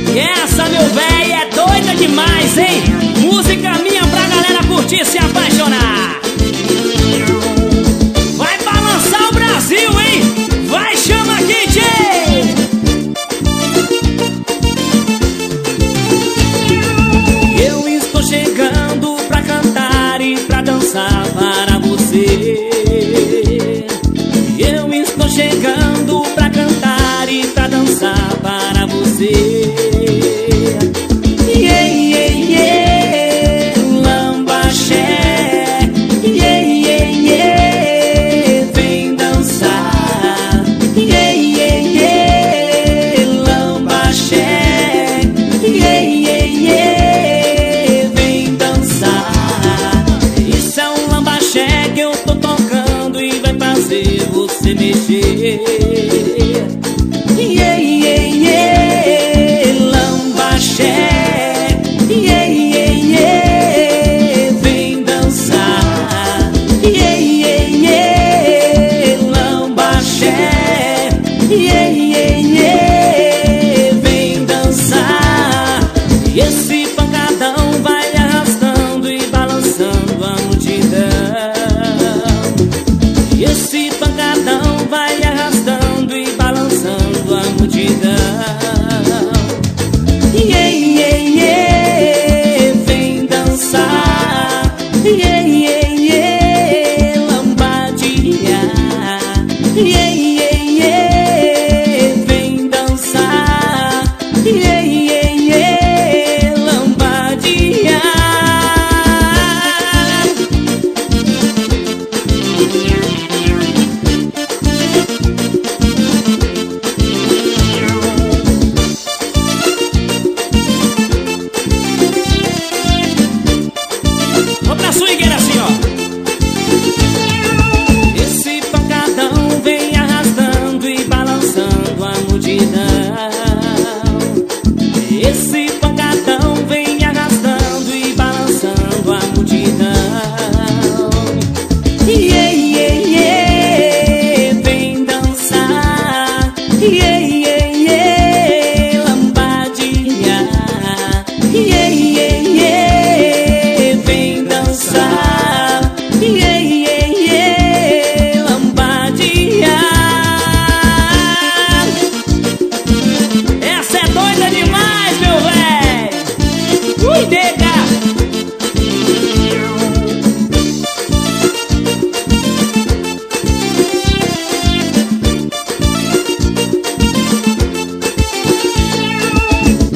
E essa, meu véi, é doida demais, hein? Música minha pra galera curtir e se apaixonar. Vai balançar o Brasil, hein? Vai, chama aqui, tchê! Eu estou chegando pra cantar e pra dançar para você. Eu estou chegando pra cantar e pra dançar para você. Yeah, yeah, yeah, lambaxé. Yeah, yeah, yeah, vem dançar. Yeah, yeah, yeah, lambaxé. Yeah, yeah, yeah, vem dançar. Isso é um lambaxé que eu tô tocando e vai fazer você mexer. Yeah, yeah, yeah, lambaxé. Yeah, yeah, yeah, vem dançar. Yeah, yeah, yeah, lambaxé. Yeah, yeah, yeah, vem dançar. E esse pancadão vai arrastando e balançando a multidão. E esse pancadão vai arrastando e balançando a multidão. Yeah, yeah, yeah, vem dançar. Yeah, yeah, yeah, lambadinha. Yeah, yeah, yeah, vem dançar. Yeah, yeah, yeah, lambadinha. Vou pra swingueira assim, ó. Esse pancadão vem arrastando e balançando a multidão. Esse pancadão vem arrastando e balançando a multidão. Yeah, yeah, yeah, vem dançar. Yeah,